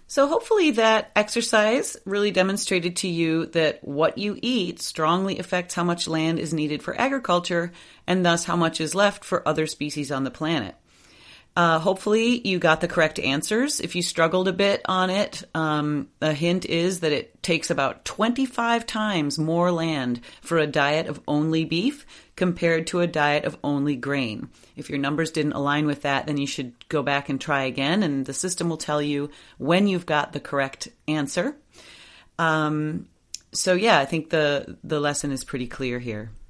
So hopefully that exercise really demonstrated to you that what you eat strongly affects how much land is needed for agriculture and thus how much is left for other species on the planet. Hopefully you got the correct answers. If you struggled a bit on it, a hint is that it takes about 25 times more land for a diet of only beef compared to a diet of only grain. If your numbers didn't align with that, then you should go back and try again, and the system will tell you when you've got the correct answer. So yeah, I think the lesson is pretty clear here.